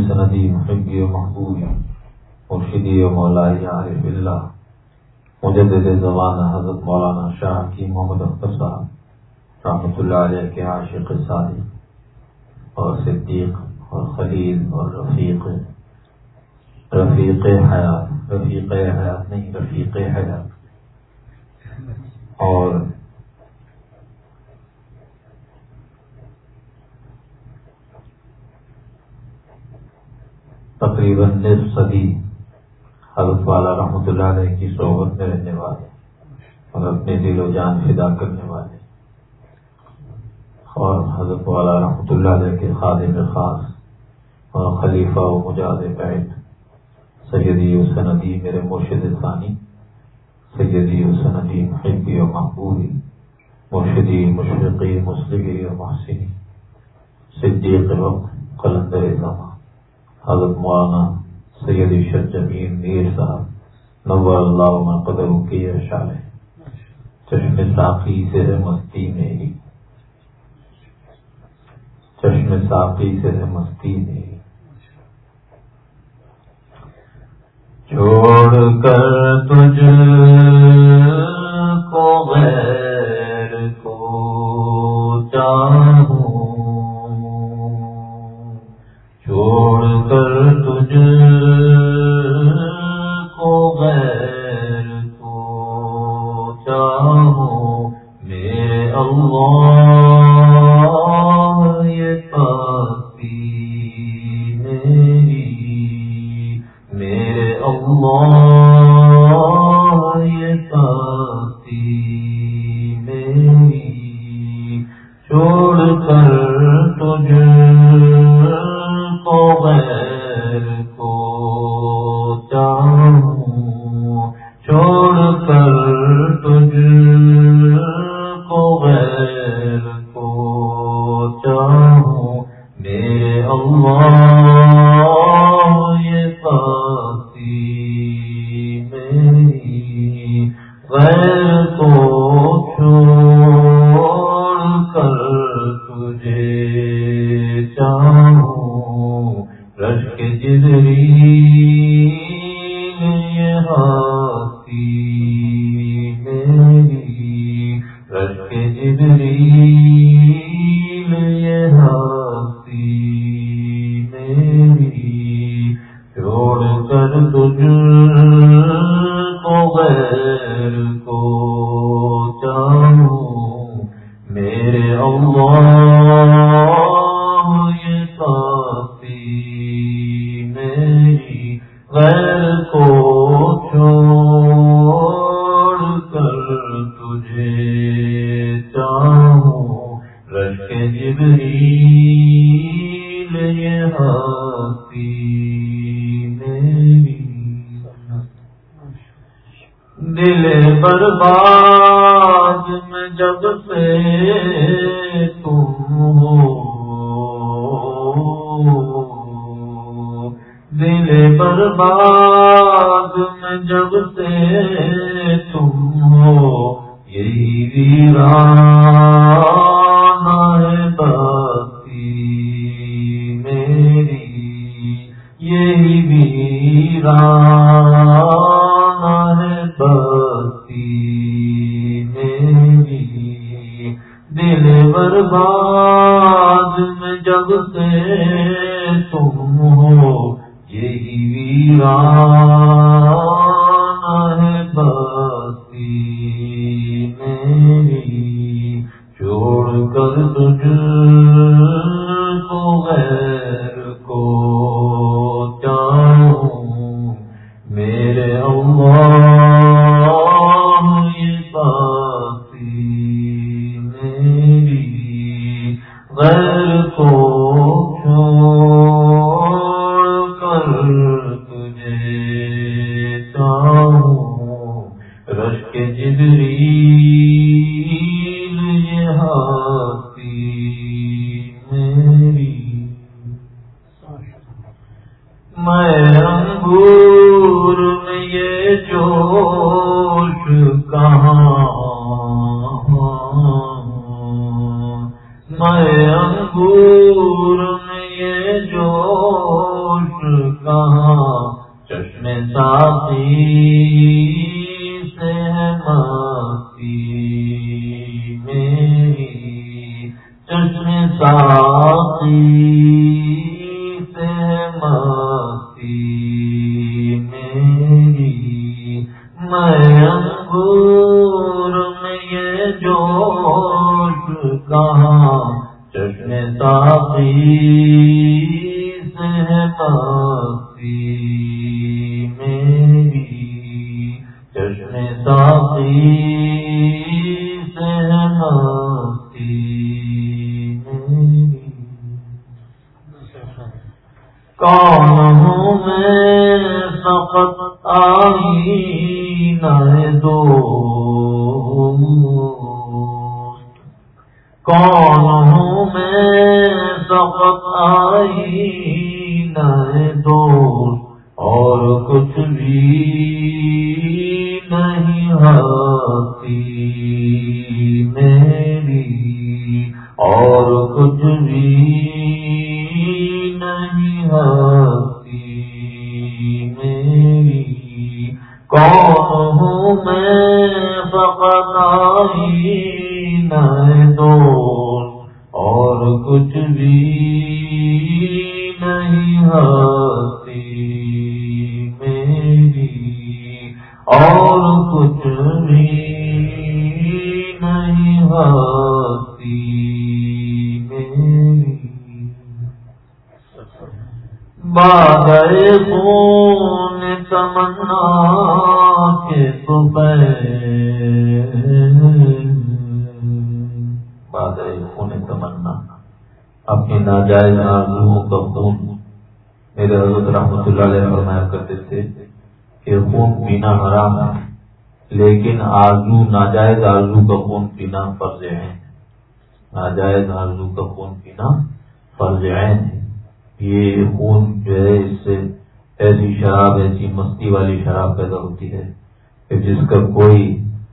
سندی محبی و محبوبی مرشدی و مولائی عارف اللہ مجدد زمانہ حضرت مولانا شاہ حکیم محمد اختر صاحب رحمۃ اللہ علیہ کے عاشق صادق اور صدیق اور خلیل اور رفیق حیات نہیں رفیق حیات اور تقریباً نصف صدی حضرت والا رحمۃ اللہ علیہ کی صحبت میں رہنے والے اور اپنے دل و جان فدا کرنے والے اور حضرت والا رحمۃ اللہ علیہ کے خادم خاص اور خلیفہ و مجاز بیت سیدی و سندی میرے مرشد ثانی سیدی و سندی محبی و محبوبی مرشدی مشرقی مسلمی و محسنی صدیق وقت قلندر زمان حضرت مولانا سید شد جمیل میر صاحب نور اللہ من قدروں کی ارشاد ہے چشم ساقی سے ہے مستی میری چشم ساقی سے ہے مستی میری چھوڑ کر تجھ کو غیر کو چاہوں چھوڑ کر تجھ کو غیر کو چاہوں میرے اللہ یہ پاکی میری میرے اللہ یہ پاکی میری چھوڑ کر تجھ کو غیر کو چاہوں چھوڑ کر تجھ کو غیر کو چاہوں میرے اللہ یہ پاکی میری غیر کو چھوڑ کر تجھے چاہوں رشک جبریل یہ ہاستی میری رشک جبریل یہ ہاستی میری چھوڑ کر تجھ کو غیر کو چاہوں میرے اللہ یہ پاکی میری غیر کو چھوڑ کر تجھے چاہوں رشک جبریل یہ ہاستی میری دل برباد میں جب سے تم ہو دل برباد میں جب سے تم ہو یہی ویرانہ ہے بستی میری یہی ویرانہ ہے بستی میری دل برباد میں جب سے تم ہو یہی ویرانہ ہے بستی میری چھوڑ کر تجھ کو غیر کو چاہوں میرے اللہ یہ بستی میری غیر کو رشک جبریل یہ ہاستی میری میں انگور میں یہ جوش کہاں میں انگور سے مستی میری، میں انگور میں یہ جوش کہاں، چشم ساقی سے مستی میری، چشم ساقی سے مستی میری۔ کون ہوں میں فقط آئینہ دوست، کون ہوں میں فقط آئینہ دوست، اور کچھ بھی نہیں ہستی میری، اور کچھ بھی نہیں ہستی میری۔ کون ہوں میں فقط آئینہ دوست، اور کچھ بھی نہیں ہستی میری، اور کچھ بھی نہیں ہستی میری۔ بادئ خون تمنا کے بادئ خون تمنا، اپنی ناجائز آرزوؤں کا خون۔ میرے حضرت رحمۃ اللہ علیہ فرمایا کرتے تھے کہ خون پینا حرام ہے، لیکن آرزو، ناجائز آرزو کا خون پینا فرض عین ہے۔ ناجائز آرزو کا خون پینا فرض عین ہے۔ یہ خون جو ہے، اس سے ایسی شراب، ایسی مستی والی شراب پیدا ہوتی ہے کہ جس کا کوئی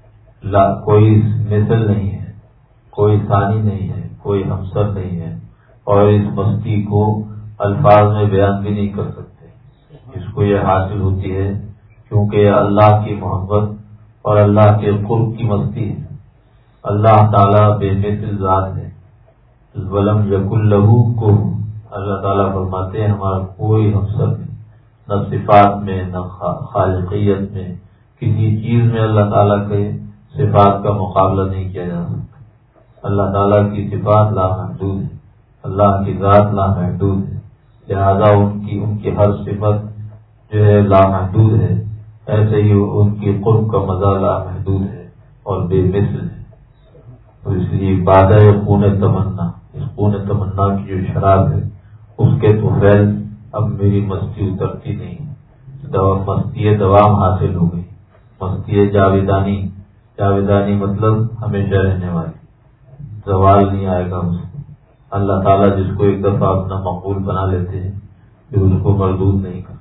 مثل نہیں ہے، کوئی ثانی نہیں ہے، کوئی ہمسر نہیں ہے، اور اس مستی کو الفاظ میں بیان بھی نہیں کر سکتے۔ اس کو یہ حاصل ہوتی ہے کیونکہ یہ اللہ کی محبت اور اللہ کے قرب کی مستی ہے۔ اللہ تعالیٰ بے مثل ذات ہے، ولم یکن لہ کفوا۔ اللہ تعالیٰ فرماتے ہیں ہمارا کوئی ہمسر نہیں، نہ صفات میں، نہ خالقیت میں، کسی چیز میں اللہ تعالیٰ کے صفات کا مقابلہ نہیں کیا جا سکتا۔ اللہ تعالیٰ کی صفات لامحدود ہے، اللہ کی ذات لامحدود ہے، لہذا ان کی ہر صفت جو ہے لامحدود ہے، ایسے ہی ان کی قرب کا مزہ لامحدود ہے اور بے مثل ہے۔ تو اس لیے بادئ خون تمنا، اس خون تمنا کی جو شراب ہے، اس کے طفیل اب میری مستی اترتی نہیں، مستی دوام حاصل ہو گئی، مستی جاویدانی۔ جاویدانی مطلب ہمیشہ رہنے والی، زوال نہیں آئے گا اس کو۔ اللہ تعالیٰ جس کو ایک دفعہ اپنا مقبول بنا لیتے ہیں پھر اس کو مردود نہیں کرتے۔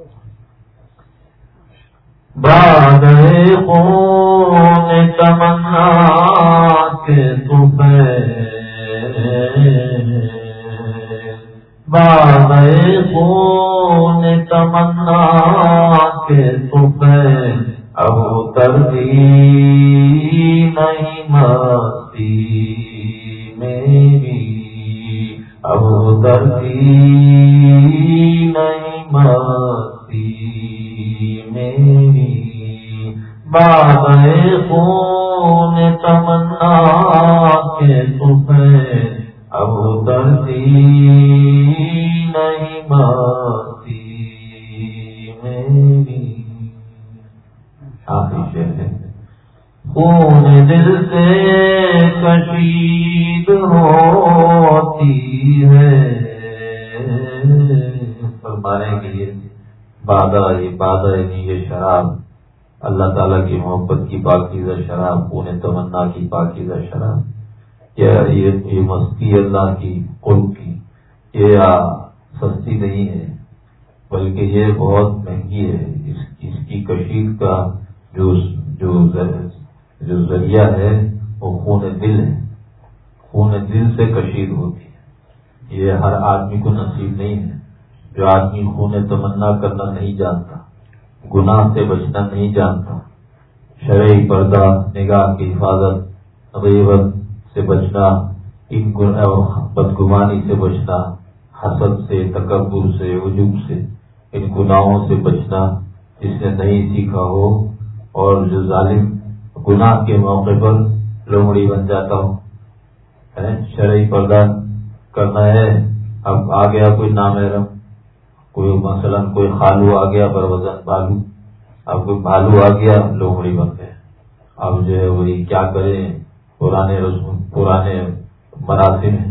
بادئ خون تمنا کے طفیل، بادئ خون تمنا کے طفیل، اب اترتی نہیں مستی میری، اب اترتی نہیں مستی میری۔ بادئ خون تمنا کے طفیل، اب اترتی نہیں مستی میری۔ آخری شعر ہے، خون دل سے کشید ہوتی ہے، فرمانے کے لیے بادہ نہیں، یہ شراب اللہ تعالیٰ کی محبت کی پاکیزہ شراب، خون تمنا کی پاکیزہ شراب، یہ مستی اللہ کی قرب کی، یہ سستی نہیں ہے بلکہ یہ بہت مہنگی ہے۔ اس کی کشید کا جو ذریعہ ہے وہ خون دل ہے، خون دل سے کشید ہوتی ہے۔ یہ ہر آدمی کو نصیب نہیں ہے۔ جو آدمی خون تمنا کرنا نہیں جانتا، گناہ سے بچنا نہیں جانتا، شرعی پردہ، نگاہ کی حفاظت، غیبت سے بچنا، ان بدگمانی سے بچنا، حسد سے، تکبر سے، عجب سے، ان گناہوں سے بچنا جس نے نہیں سیکھا ہو، اور جو ظالم گناہ کے موقع پر لومڑی بن جاتا ہو. شرعی پردہ کرنا ہے، اب آ گیا کوئی نامحرم، کوئی مثلا کوئی خالو آ گیا بروزن بھالو، اب کوئی بھالو آ گیا لومڑی بن گئے. اب جو ہے وہی کیا کریں، پرانے مراسم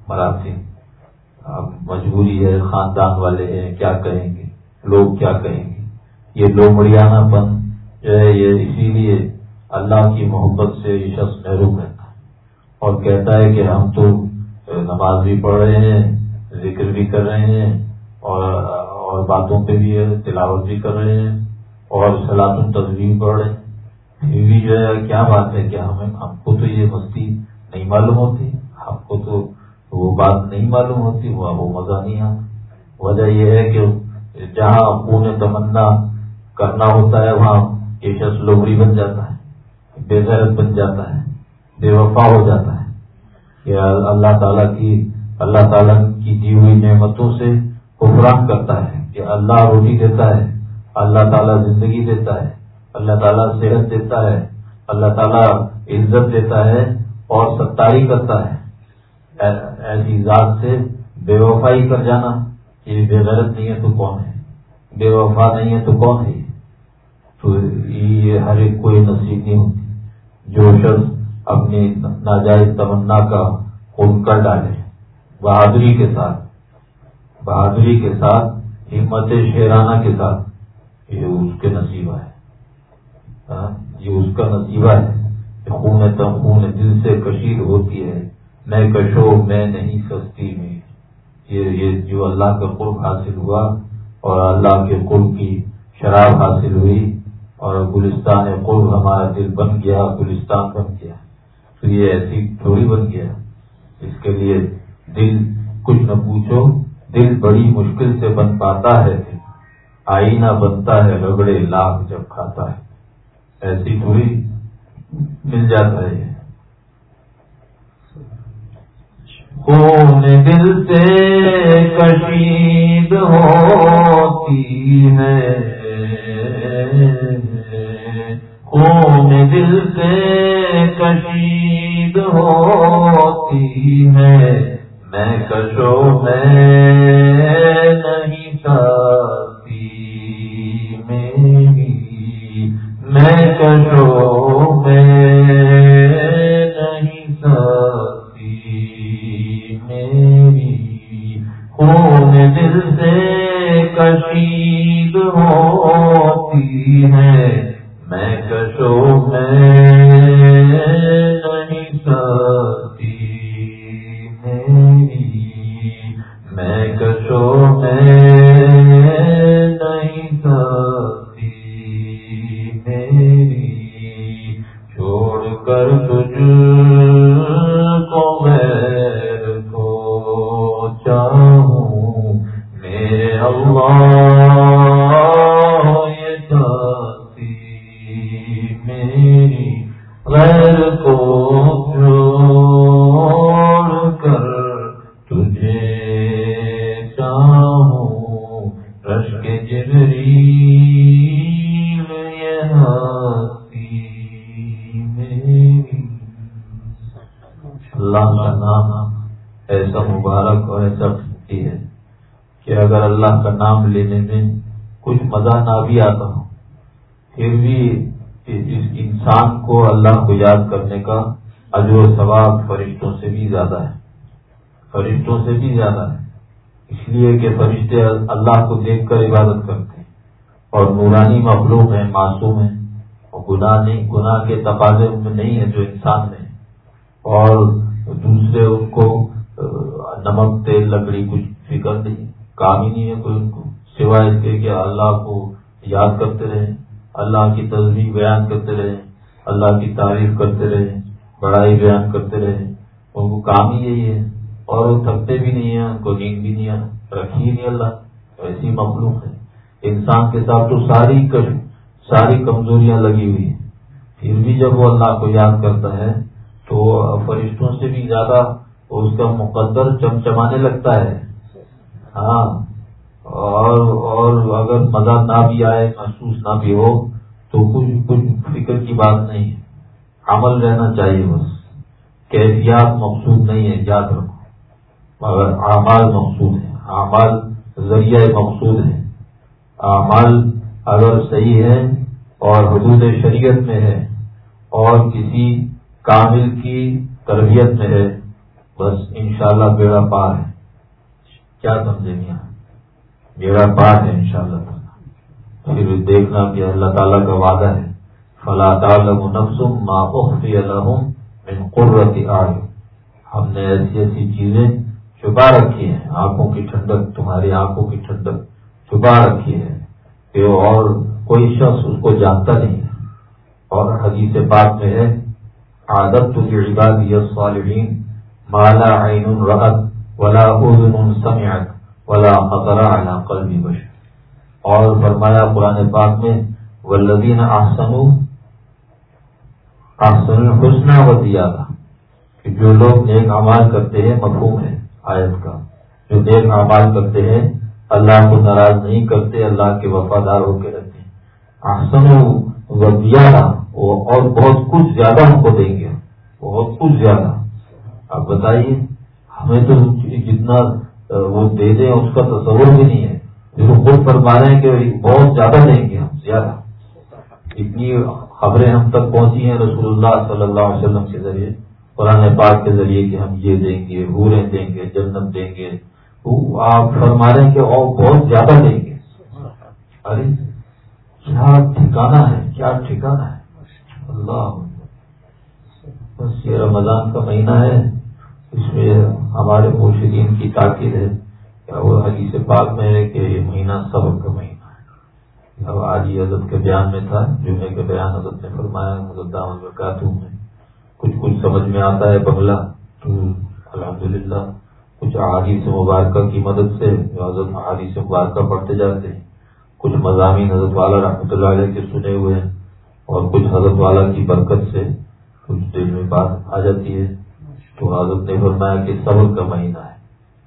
اب مجبوری ہے، خاندان والے ہیں، کیا کہیں گے، لوگ کیا کہیں گے. یہ لومڑیانہ پن جو ہے یہ اسی لیے اللہ کی محبت سے یہ شخص محروم رہتا ہے اور کہتا ہے کہ ہم تو نماز بھی پڑھ رہے ہیں، ذکر بھی کر رہے ہیں، اور باتوں پہ بھی تلاوت بھی کر رہے ہیں، اور صلاۃ التسبیح پڑھ رہے ہیں. یہ بھی جو ہے کیا بات ہے کہ ہم کو تو یہ مستی نہیں معلوم ہوتی، ہم کو تو وہ بات نہیں معلوم ہوتی، وہ مزہ نہیں آتا. وجہ یہ ہے کہ جہاں خون تمنا کرنا ہوتا ہے وہاں یہ شخص لومڑی بن جاتا ہے، بے غیرت بن جاتا ہے، بے وفا ہو جاتا ہے کہ اللہ تعالیٰ کی دی ہوئی نعمتوں سے کفران کرتا ہے کہ اللہ روٹی دیتا ہے، اللہ تعالیٰ زندگی دیتا ہے، اللہ تعالیٰ صحت دیتا ہے، اللہ تعالیٰ عزت دیتا ہے اور ستائی کرتا ہے. ایسی ذات سے بے وفائی کر جانا، یہ بے غیرت نہیں ہے تو کون ہے، بے وفا نہیں ہے تو کون ہے. تو یہ ہر ایک کوئی نصیب نہیں ہوتی. جو شخص اپنی ناجائز تمنا کا خون کر ڈالے بہادری کے ساتھ ہمت شیرانہ کے ساتھ، یہ اس کے نصیبہ ہے، یہ اس کا نصیبہ ہے. خون دل سے کشید ہوتی ہے، میں کشو میں نہیں سستی میں. یہ جو اللہ کا قرب حاصل ہوا اور اللہ کے قرب کی شراب حاصل ہوئی اور گلستان قرب ہمارا دل بن گیا، گلستان بن گیا، تو یہ ایسی تھوڑی بن گیا. اس کے لیے دل کچھ نہ پوچھو، دل بڑی مشکل سے بن پاتا ہے، آئینہ بنتا ہے رگڑے لاکھ جب کھاتا ہے. ایسی تھوڑی مل جاتا ہے. خون دل سے کشید ہوتی ہے، خون دل سے کشید ہوتی ہے، میں کشو میں نہیں سکتی میری، میں کشو میں نہیں سکتی میری. خون دل سے کشید ہوتی ہے، میں کشو میں نہیں سکتی میری، میں کشو میں نہیں سکتی میری. چھوڑ کر تجھ کو غیر کو چاہوں میرے اللہ، یہ سکتی میری. غیر کو چھوڑ کر تجھے چاہوں، رشک جبریل یہ ہستی میری. اللہ کا نام ایسا مبارک اور ایسا قیمتی ہے کہ اگر اللہ کا نام لینے میں کچھ مزہ نہ بھی آتا ہو، پھر بھی اس انسان کو اللہ کو یاد کرنے کا اجر و ثواب فرشتوں سے بھی زیادہ ہے، فرشتوں سے بھی زیادہ ہے. اس لیے کہ فرشتے اللہ کو دیکھ کر عبادت کرتے ہیں اور نورانی مخلوق ہیں، معصوم ہیں، اور گناہ کے تقاضے ان میں نہیں ہے جو انسان میں، اور دوسرے ان کو نمک تیل لکڑی کچھ فکر نہیں، کام ہی نہیں ہے کوئی ان کو، سوائے اس کے کہ اللہ کو یاد کرتے رہیں، اللہ کی تسبیح بیان کرتے رہیں، اللہ کی تعریف کرتے رہیں، بڑائی بیان کرتے رہیں. ان کو کام ہی یہی ہے، اور وہ تھکتے بھی نہیں ہیں، ان کو نیند بھی نہیں رکھی ہی نہیں اللہ. ایسی مخلوق ہے. انسان کے ساتھ تو ساری کمزوریاں لگی ہوئی ہیں، پھر بھی جب وہ اللہ کو یاد کرتا ہے تو فرشتوں سے بھی زیادہ اس کا مقدر چمچمانے لگتا ہے. ہاں اور اگر مزہ نہ بھی آئے، محسوس نہ بھی ہو، تو کچھ فکر کی بات نہیں ہے. عمل رہنا چاہیے بس. کیفیات مقصود نہیں ہے، یاد رکھو. مگر اعمال مقصود ہیں. اعمال ذریعہ مقصود ہیں. اعمال اگر صحیح ہے اور حدود شریعت میں ہے اور کسی کامل کی تربیت میں ہے، بس انشاءاللہ بیڑا پار ہے. کیا سمجھیں گے؟ بیڑا پار ہے انشاءاللہ. پھر دیکھنا کہ اللہ تعالیٰ کا وعدہ ہے، فَلَا تَعْلَمُ نَفْسٌ مَا أُخْفِيَ لَهُم مِّن قُرَّةِ أَعْيُنٍ. ہم نے ایسی ایسی چیزیں چھپا رکھی ہیں، آنکھوں کی ٹھنڈک، تمہاری آنکھوں کی ٹھنڈک چھپا رکھی ہے کہ اور کوئی شخص اس کو جانتا نہیں ہے. اور حدیث پاک میں ہے، عادت لعبادی الصالحین ما لا عین رأت ولا اذن سمعت ولا خطر علی قلب بشر. اور فرمایا قرآن پاک میں، والذین احسنوا الحسنى وزیادہ، کہ جو لوگ نیک اعمال کرتے ہیں، مفہوم ہے آیت کا، جو نیک اعمال کرتے ہیں اللہ کو ناراض نہیں کرتے، اللہ کے وفادار ہو کے رہتے ہیں. احسنوا وزیادہ، اور بہت کچھ زیادہ ہم کو دیں گے، بہت کچھ زیادہ. آپ بتائیے، ہمیں تو جتنا وہ دے دیں اس کا تصور بھی نہیں ہے. جو خود فرما رہے ہیں کہ بہت زیادہ دیں گے ہم، زیادہ. اتنی خبریں ہم تک پہنچی ہیں رسول اللہ صلی اللہ علیہ وسلم کے ذریعے، قرآن پاک کے ذریعے، کہ ہم یہ دیں گے، حوریں دیں گے، جنت دیں گے. آپ فرما رہے ہیں کہ اور بہت زیادہ دیں گے. ارے کیا ٹھکانا ہے، کیا ٹھکانا ہے. اللہ، بس یہ رمضان کا مہینہ ہے، اس میں ہمارے مرشدین کی تاکید ہے. کیا وہ حدیث پاک میں ہے کہ یہ مہینہ صبر کا مہینہ ہے. اب آج یہ حضرت کے بیان میں تھا، جمعے کے بیان حضرت نے فرمایا، حضرت دامت برکاتہ میں کچھ سمجھ میں آتا ہے بنگلہ، تو الحمدللہ کچھ احادیث مبارکہ کی مدد سے حضرت احادیث مبارکہ پڑھتے جاتے ہیں. کچھ مضامین حضرت والا رحمۃ اللہ علیہ کے سنے ہوئے ہیں، اور کچھ حضرت والا کی برکت سے کچھ دل میں بات آ جاتی ہے. تو حضرت نے فرمایا کہ صبر کا مہینہ ہے.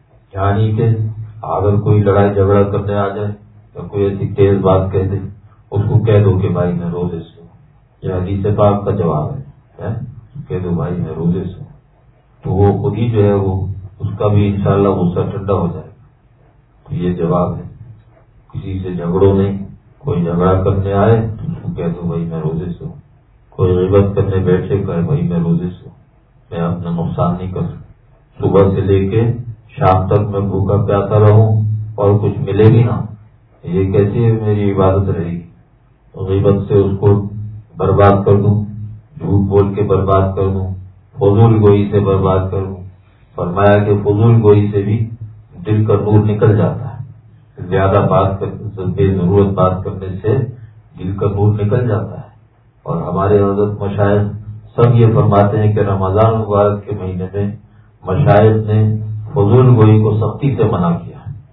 یعنی کہ اگر کوئی لڑائی جھگڑا کرنے آ جائے یا کوئی ایسی تیز بات کہہ دے، اس کو کہہ دو کہ بھائی میں روزے سے ہوں. یہ حدیث پاک کا جواب ہے، کہہ دو بھائی میں روزے سے ہوں. تو وہ خود ہی جو ہے وہ اس کا بھی انشاءاللہ غصہ ٹھنڈا ہو جائے گا. تو یہ جواب ہے. کسی سے جھگڑو نہیں. کوئی جھگڑا کرنے آئے تو اس کو کہہ دو بھائی میں روزے سے ہوں. کوئی غیبت کرنے بیٹھے کہے بھائی میں روزے سے ہوں، میں اپنا نقصان نہیں کر سکتا. صبح سے لے کے شام تک میں بھوکا پیاسا رہوں اور کچھ ملے بھی نہ، یہ کیسے میری عبادت رہے گی. غیبت سے اس کو برباد کر دوں، جھوٹ بول کے برباد کر دوں، فضول گوئی سے برباد کر دوں. فرمایا کہ فضول گوئی سے بھی دل کا نور نکل جاتا ہے. زیادہ بات بے ضرورت بات کرنے سے دل کا نور نکل جاتا ہے. اور ہمارے حضرت مشائخ سب یہ فرماتے ہیں کہ رمضان مبارک کے مہینے میں مشائخ نے فضول گوئی کو سختی سے منع کیا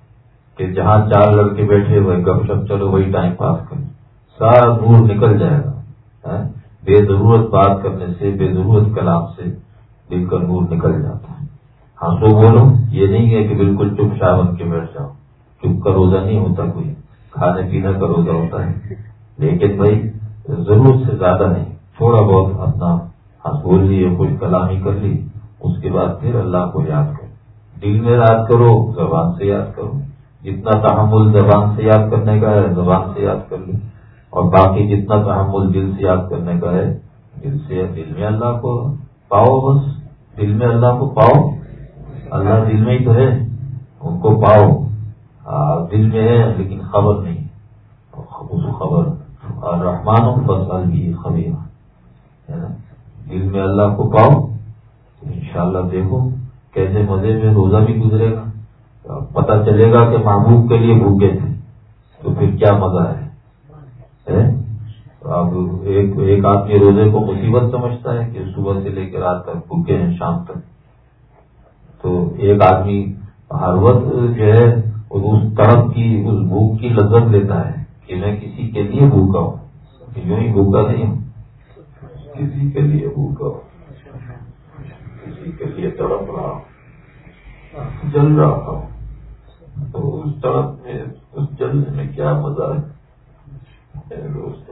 کہ جہاں چار لڑکے بیٹھے ہوئے گپ شپ چلو وہی ٹائم پاس کریں، سارا نور نکل جائے گا. بے ضرورت بات کرنے سے، بے ضرورت کلام سے دل کا نور نکل جاتا ہے. ہاں تو بولو، یہ نہیں ہے کہ بالکل چپ چاپ بن کے بیٹھ جاؤ. چپ کا روزہ نہیں ہوتا، کوئی کھانے پینے کا روزہ ہوتا ہے. لیکن بھائی ضرورت سے زیادہ نہیں، تھوڑا بہت اپنا ہنس بول لیے، کچھ کلامی کر لی، اس کے بعد پھر اللہ کو یاد کرو. دل میں یاد کرو، زبان سے یاد کرو. جتنا تحمل زبان سے یاد کرنے کا ہے زبان سے یاد کر لو، اور باقی جتنا تحمل دل سے یاد کرنے کا ہے دل میں اللہ کو پاؤ. بس دل میں اللہ کو پاؤ. اللہ دل میں ہی تو ہے، ان کو پاؤ. دل میں ہے لیکن خبر نہیں. خبر الرحمن فاسأل به خبیر. دل میں اللہ کو پاؤ، انشاءاللہ دیکھو کیسے مزے میں روزہ بھی گزرے گا. پتہ چلے گا کہ محبوب کے لیے بھوکے تھے، تو پھر کیا مزہ ہے. اب ایک آدمی روزے کو مصیبت سمجھتا ہے کہ صبح سے لے کے رات تک بھوکے ہیں، شام تک. تو ایک آدمی ہر وقت جو ہے اس تڑپ کی، اس بھوک کی لذت لیتا ہے کہ میں کسی کے لیے بھوکا ہوں. یوں ہی بھوکا نہیں ہوں، کسی کے لیے بھوکا ہوں، کسی کے لیے تڑپ رہا ہوں. جل رہا ہوں تو اس طرف میں اس جلنے میں کیا مزہ ہے میرے دوستوں.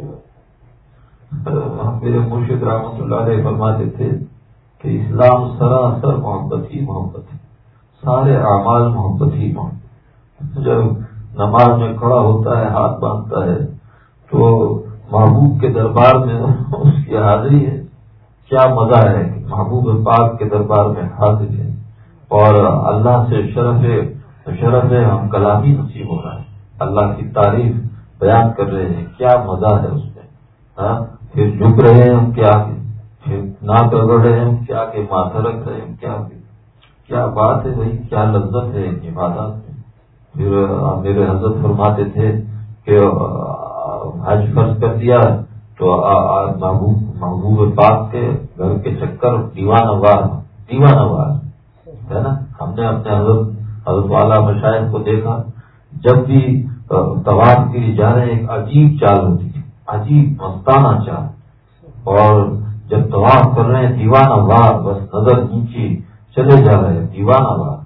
میرے مرشد رحمۃ اللہ علیہ فرماتے تھے کہ اسلام سراسر محبت ہی محبت ہے, سارے اعمال محبت ہی محبت. جب نماز میں کھڑا ہوتا ہے, ہاتھ باندھتا ہے, تو محبوب کے دربار میں اس کی حاضری ہے. کیا مزہ ہے کہ محبوب پاک کے دربار میں حاضر ہے اور اللہ سے شرف ہم کلامی نصیب ہو رہا ہے, اللہ کی تعریف بیان کر رہے ہیں. کیا مزہ ہے اس میں. پھر جھک رہے ہیں ہم کیا کہ, پھر ناک رگڑ رہے ہیں ہم کیا کہ, ماتھا رکھ رہے ہیں کیا کہ. کیا بات ہے بھائی, کیا لذت ہے ان عبادات میں. پھر میرے حضرت فرماتے تھے کہ حج فرض کر دیا تو محبوب پاک کے گھر کے چکر دیوانہ وار ہے نا. ہم نے اپنے حضرت والا مشائخ کو دیکھا, جب بھی طواف کے لیے جا رہے ہیں ایک عجیب چال ہوتی ہے, عجیب مستانہ چال, اور جب طواف کر رہے ہیں دیوانہ وار, بس نظر نیچے چلے جا رہے ہیں دیوانہ وار,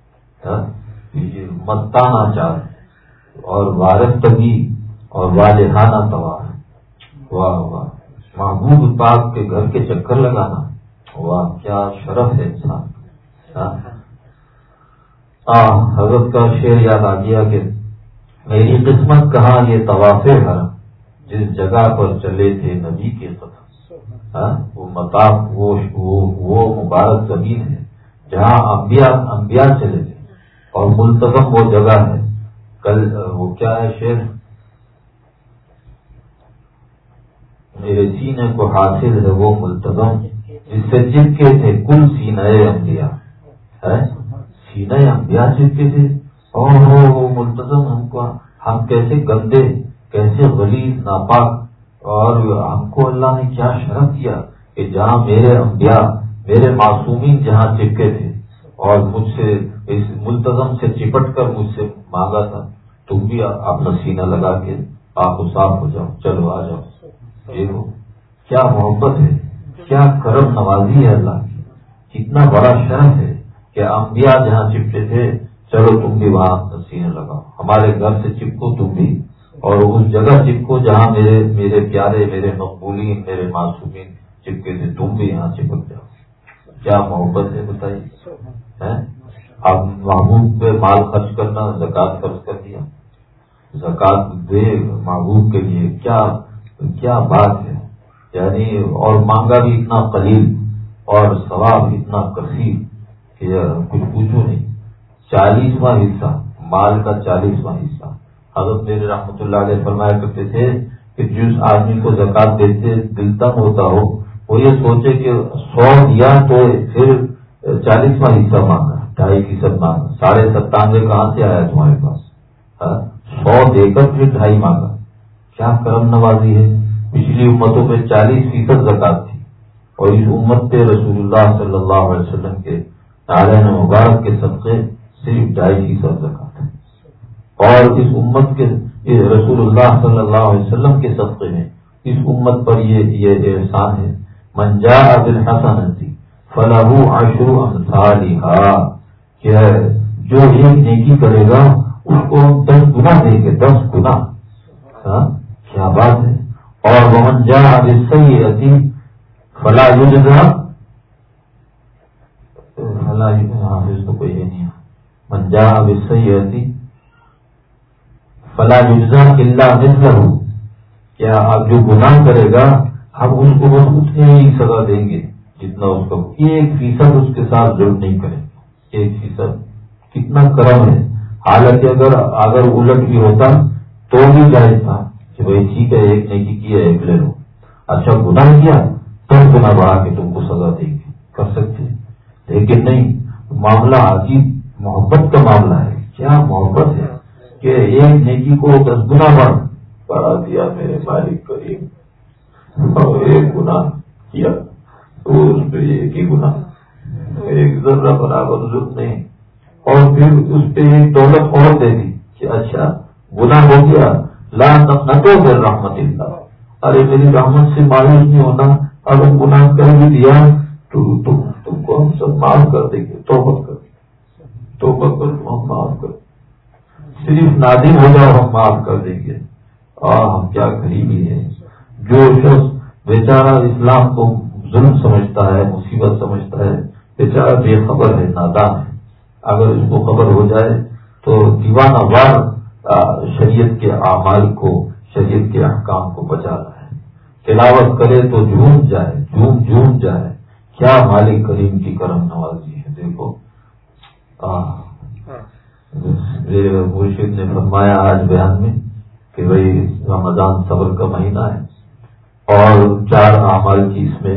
مستانہ چال اور وارفتگی اور والہانہ طواف. واہ واہ, محبوب پاک کے گھر کے چکر لگانا, واہ کیا شرف ہے انسان. حضرت کا شعر یاد آ گیا کہ میری قسمت کہاں یہ طواف حرم, جس جگہ پر چلے تھے نبی کے قدم. وہ مطاف وہ مبارک زمین ہے جہاں انبیاء چلے تھے, اور ملتزم وہ جگہ ہے. کل وہ کیا ہے شعر, میرے سینے کو حاصل ہے وہ ملتزم جس سے چپکے تھے کل سینہ انبیاء. سینہ انبیاء چپکے تھے, اور وہ ملتزم ہم کیسے گندے, کیسے غلیظ ناپاک, اور ہم کو اللہ نے کیا شرف کیا کہ جہاں میرے انبیاء میرے معصومین جہاں چپکے تھے اور مجھ سے اس ملتزم سے چپٹ کر مجھ سے مانگا تھا, تم بھی اپنا سینہ لگا کے پاک و صاف ہو جاؤ, چلو آ جاؤ. دیکھو کیا محبت ہے, کیا کرم نوازی ہے اللہ کی, کتنا بڑا شرف ہے کہ انبیاء جہاں چپتے تھے چلو تم بھی وہاں سینے لگاؤ, ہمارے گھر سے چپکو تم بھی, اور اس جگہ چپکو جہاں میرے پیارے میرے مقبولین میرے معصومین چپکے تھے, تم بھی یہاں چپک جاؤ. کیا محبت ہے بتائیے. اب محبوب پہ مال خرچ کرنا, زکوٰۃ خرچ کر دیا, زکوٰۃ دے محبوب کے لیے, کیا بات ہے. یعنی اور مانگا بھی اتنا قلیل اور ثواب اتنا کثیر کہ کچھ پوچھو نہیں. 40واں حصہ مال کا, 40واں حصہ. حضرت میرے رحمۃ اللہ علیہ فرمایا کرتے تھے کہ جس آدمی کو زکوٰۃ دیتے دل تنگ ہوتا ہو, وہ یہ سوچے کہ 100 دیا تو پھر 40واں حصہ مانگا, 2.5% مانگا, 97.5 کہاں سے آیا تمہارے پاس. 100 دے کر پھر 2.5 مانگا. کیا کرم نوازی ہے. پچھلی امتوں میں 40% زکوٰۃ تھی, اور اس امت پہ رسول اللہ صلی اللہ علیہ وسلم کے نارائن مبارک کے صدقے صرف 2.5% زکوٰۃ ہے. اور اس امت کے رسول اللہ صلی اللہ علیہ وسلم کے صدقے میں اس امت پر یہ احسان ہے, من جاء بالحسنۃ فلہ عشر امثالھا, کہ جو ایک نیکی کرے گا اس کو 10 گنا دیں گے, 10 گنا. کیا بات ہے. اور ومن جاء بالسیئۃ فلا یجزا, حافظ تو کوئی نہیں ہے, من جاء بالسیئۃ فلا یجزا الا مثلہ, کیا اب جو گناہ کرے گا ہم اس کو بس اتنے ہی سزا دیں گے جتنا اس کو, 1% اس کے ساتھ ظلم نہیں کریں گے. 1% کتنا کرم ہے. حالانکہ اگر الٹ بھی ہوتا تو بھی جائز تھا کہ بھائی ٹھیک ہے ایک نیکی کی ہے ایک لے لو, اچھا گناہ کیا 10 گنا بڑھا کے تم کو سزا دیں گے, کر سکتے. لیکن نہیں, معاملہ عجیب محبت کا معاملہ ہے. کیا محبت ہے کہ ایک نیکی کو 10 گنا بڑھا دیا میرے مالک کریم, اور ایک گناہ کیا تو اس پہ ایک ہی گناہ, ایک ذرہ برابر ضرورت نہیں, اور پھر اس پہ ایک دولت اور دے دی کہ اچھا گناہ ہو گیا, لا تقنطوا من رحمت اللہ, ارے میری رحمت سے مایوس نہیں ہونا, اگر گناہ کر بھی دیا تو تم کو ہم سب معاف کر دیں گے, توبہ کر دیں گے. توبہ کر تو ہم معاف کر، صرف نادم ہو جاؤ ہم معاف کر دیں گے۔ ہم کیا غریبی ہے۔ جو شخص بیچارہ اسلام کو ظلم سمجھتا ہے، مصیبت سمجھتا ہے، بیچارہ بے خبر ہے، نادان ہے، اگر اس کو خبر ہو جائے تو دیوانہ وار شریعت کے اعمال کو، شریعت کے احکام کو بچا رہا ہے۔ تلاوت کرے تو جھوم جائے کیا مالک کریم کی کرم نوازی ہے۔ دیکھو مرشد نے فرمایا آج بیان میں کہ بھئی رمضان صبر کا مہینہ ہے اور 4 اعمال کی اس میں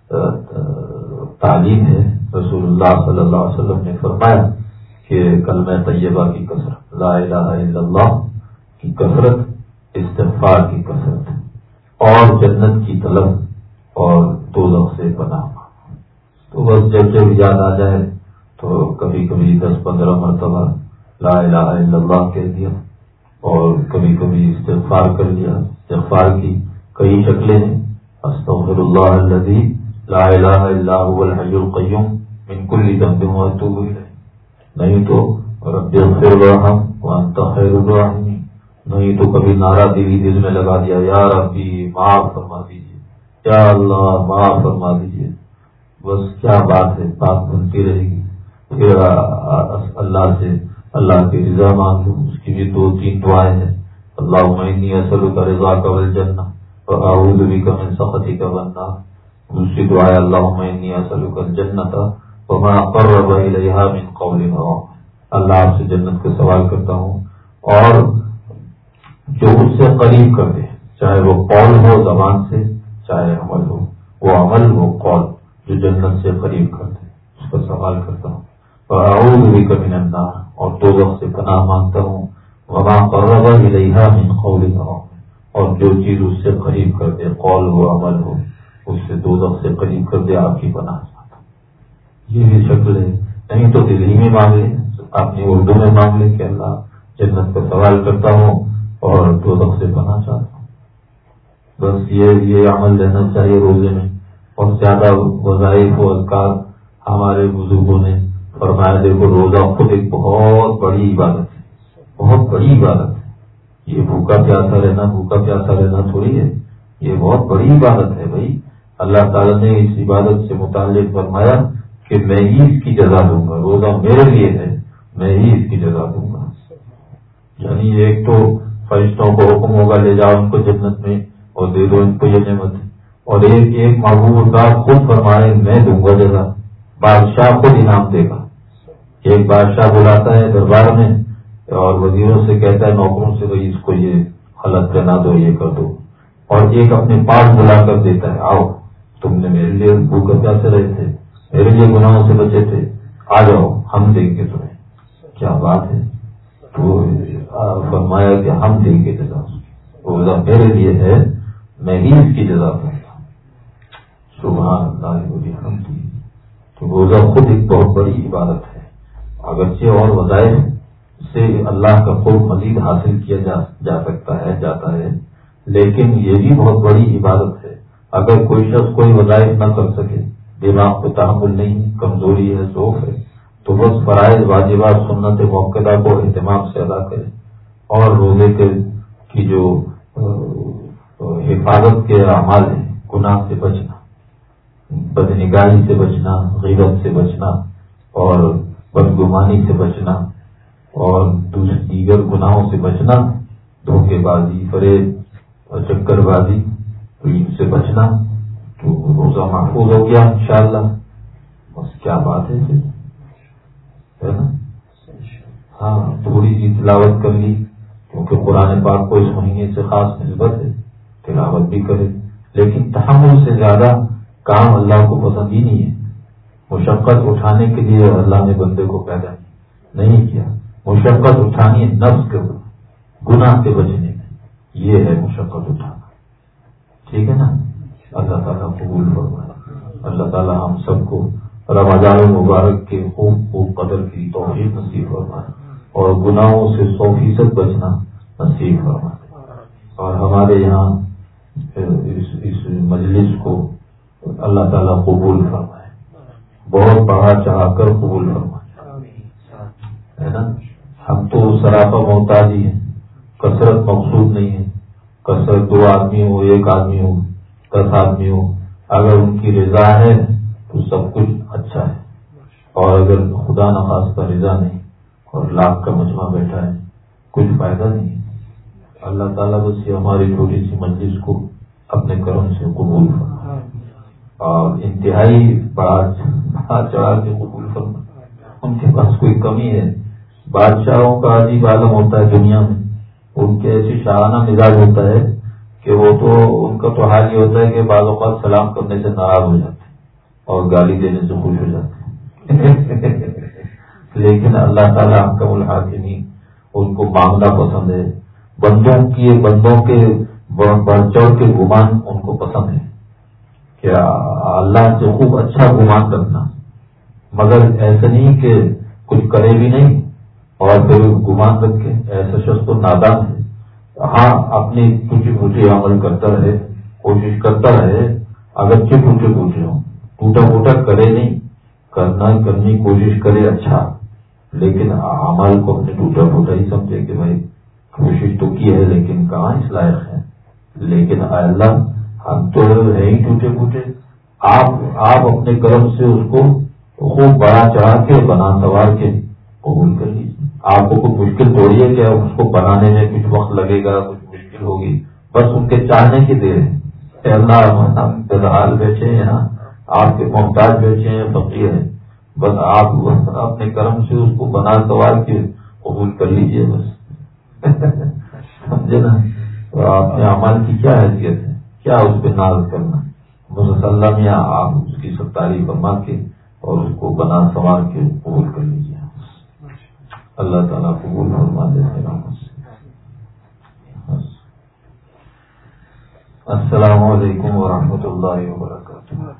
تعلیم ہے۔ رسول اللہ صلی اللہ علیہ وسلم نے فرمایا کہ کلمہ طیبہ کی کثرت، لا الہ الا اللہ کی کثرت، استغفار کی کثرت، اور جنت کی طلب اور دوزخ سے پناہ۔ تو بس جب یاد آ جائے تو کبھی کبھی 10-15 مرتبہ لا الہ الا اللہ کہہ دیا اور کبھی کبھی استغفار کر لیا۔ استغفار کی کئی شکلیں ہیں، استغفر اللہ الذی لا الہ الا هو الحی القیوم من کل ذنب واتوب الیہ، نہیں تو رب اغفر وارحم وانت خیر الراحمین، نہیں تو کبھی نعرہ دل میں لگا دیا یا ربی معاف فرما دیجیے، یا اللہ معاف فرما دیجیے۔ بس کیا بات ہے، بات بنتی رہے گی۔ پھر اللہ سے اللہ کی رضا مانگو، اس کی بھی 2-3 دعائیں ہیں۔ اللہم انی اسألک رضاک والجنہ واعوذ بک من سخطک والنار۔ دوسری دعا ہے اللہم انی اسألک الجنۃ وما قرب الیہا من قول وعمل، اللہ آپ سے جنت کا سوال کرتا ہوں اور جو اس سے قریب کر دے، چاہے وہ قول ہو زبان سے، چاہے عمل ہو، وہ عمل وہ قول جو جنت سے قریب کر دے، اس کا سوال کرتا ہوں۔ وَأَعُوذُ بِكَ مِنَ النَّارِ، اور دوزخ سے پناہ مانگتا ہوں۔ وَمَا قَرَّبَ إِلَيْهَا مِنْ قَوْلٍ وَعَمَلٍ، اور جو چیز اس سے قریب کر دے، قول ہو عمل ہو، اس سے دوزخ سے قریب کر دے، آپ کی پناہ چاہتا ہوں۔ یہ بھی شکل ہے، نہیں تو دل ہی میں مانگ لیں، اپنی اردو میں مانگ لیں کہ اللہ جنت کا سوال کرتا ہوں اور دوزخ سے پناہ چاہتا ہوں۔ بس یہ عمل لینا چاہیے روزے میں، اور زیادہ وظائف و اذکار۔ ہمارے بزرگوں نے فرمایا دیکھو روزہ خود ایک بہت بڑی عبادت ہے، بہت بڑی عبادت ہے۔ یہ بھوکا پیاسا رہنا تھوڑی ہے، یہ بہت بڑی عبادت ہے بھائی۔ اللہ تعالیٰ نے اس عبادت سے متعلق فرمایا کہ میں ہی اس کی جزا دوں گا، روزہ میرے لیے ہے، میں ہی اس کی جزا دوں گا۔ یعنی ایک تو فرشتوں کو حکم ہوگا لے جاؤ ان کو جنت میں اور دے دو ان کو یہ نعمت، اور ایک محبوب کا خود فرمائے میں دوں گا جزا، بادشاہ خود انعام دے گا۔ ایک بادشاہ بلاتا ہے دربار میں اور وزیروں سے کہتا ہے نوکروں سے بھائی اس کو یہ غلط کرنا دو، یہ کر دو، اور ایک اپنے پاس بلا کر دیتا ہے آؤ تم نے میرے لیے بھوکے پیاسے رہے تھے، میرے لیے گناہوں سے بچے تھے، آ جاؤ ہم دیں گے تمہیں۔ کیا بات ہے، تو فرمایا کہ ہم دیں گے جزا، روزہ میرے لیے ہے، میں ہی اس کی جزا دوں گا۔ سبحان اللہ وبحمدہ۔ تو روزہ خود ایک بہت بڑی عبادت ہے، اگرچہ اور وظائف سے اللہ کا قرب مزید حاصل کیا جا سکتا ہے، جاتا ہے، لیکن یہ بھی بہت بڑی عبادت ہے۔ اگر کوئی شخص کوئی وظائف نہ کر سکے، دماغ کو تحمل نہیں، کمزوری ہے، ضعف ہے، تو بس فرائض واجبات سنت موقعہ کو اہتمام سے ادا کرے، اور روزے کی جو حفاظت کے اعمال ہیں، گناہ سے بچنا، بدنگاہی سے بچنا، غیبت سے بچنا، اور بدگمانی سے بچنا، اور دیگر گناہوں سے بچنا، دھوکے بازی، فریب اور چکر بازی، تو ان سے بچنا، تو روزہ محفوظ ہو گیا انشاءاللہ۔ بس کیا بات ہے پھر، ہے نا؟ ہاں تھوڑی سی تلاوت کر لی، کیونکہ قرآن پاک کو اس مہینے سے خاص نسبت ہے، تلاوت بھی کرے، لیکن تحمل سے زیادہ کام اللہ کو پسند ہی نہیں ہے۔ مشقت اٹھانے کے لیے اللہ نے بندے کو پیدا نہیں کیا، مشقت اٹھانی ہے نفس کے گناہ سے بچنے میں، یہ ہے مشقت اٹھانا، ٹھیک ہے نا؟ اللہ تعالیٰ قبول فرمائے، اللہ تعالیٰ ہم سب کو رمضان المبارک کے خوب قدر کی توفیق نصیب فرمائے، اور گناہوں سے 100% بچنا نصیب فرمائے، اور ہمارے یہاں اس مجلس کو اللہ تعالیٰ قبول فرمائے، بہت بڑھا چڑھا کر قبول فرمائے۔ ہے نا. ہم تو سراپا محتاج ہی ہیں. کثرت مقصود نہیں ہے. کثرت 2 آدمی ہو 1 آدمی ہو 10 آدمی ہو، اگر ان کی رضا ہے تو سب کچھ اچھا ہے. اور اگر خدا نخواستہ رضا نہیں اور لاکھ کا مجمع بیٹھا ہے کچھ فائدہ نہیں. اللہ تعالیٰ بس یہ ہماری چھوٹی سی مجلس کو اپنے کرم سے قبول فرمائے اور انتہائی بڑا چڑھا کے قبول فرمائے. ان کے پاس کوئی کمی ہے؟ بادشاہوں کا عجیب عالم ہوتا ہے دنیا میں. ان کے ایسی شاہانہ مزاج ہوتا ہے کہ وہ تو ان کا تو حال یہ ہوتا ہے کہ بعض اوقات سلام کرنے سے ناراض ہو جاتے ہیں اور گالی دینے سے خوش ہو جاتے ہیں. لیکن اللہ تعالیٰ حکم الحاکمین ان کو مانگنا پسند ہے. بندوں کے بڑھ چڑھ کے گمان ان کو پسند ہے کہ اللہ سے خوب اچھا گمان کرنا، مگر ایسا نہیں کہ کچھ کرے بھی نہیں اور پھر گمان رکھے. ایسا شخص تو نادان ہے. ہاں اپنی ٹوٹی پھوٹی عمل کرتا رہے، کوشش کرتا رہے، اگر ٹوٹے پھوٹے ہوں ٹوٹا پھوٹا کرے نہیں، کرنے کی کوشش کرے اچھا، لیکن عمل کو اپنے ٹوٹا پھوٹا ہی سمجھے کہ بھائی کوشش تو کی ہے لیکن کہاں اس لائق ہے. لیکن اللہ ہم تو ہے ہی ٹوٹے پھوٹے. آپ اپنے کرم سے اس کو خوب بڑا چڑھا کے بنا سوار کے قبول کر لیجیے. آپ کو کچھ مشکل تھوڑی ہے کہ اس کو بنانے میں کچھ وقت لگے گا، کچھ مشکل ہوگی. بس ان کے چاہنے کی دیر ہے. اللہ ہم بدحال بیٹھے ہیں یہاں، آپ کے محتاج بیٹھے ہیں، فقیر ہیں. بس آپ اپنے کرم سے اس کو بنا سوار کے قبول کر لیجیے بس. سمجھے نا؟ تو آپ نے اعمال کی کیا حیثیت ہے؟ کیا اس پہ ناز کرنا؟ مسلم یا آپ اس کی ستاری فرما کے اور اس کو بنا سوار کے قبول کر لیجیے. اللہ تعالیٰ قبول فرما دیتے رحمت سے. السلام علیکم ورحمۃ اللہ وبرکاتہ.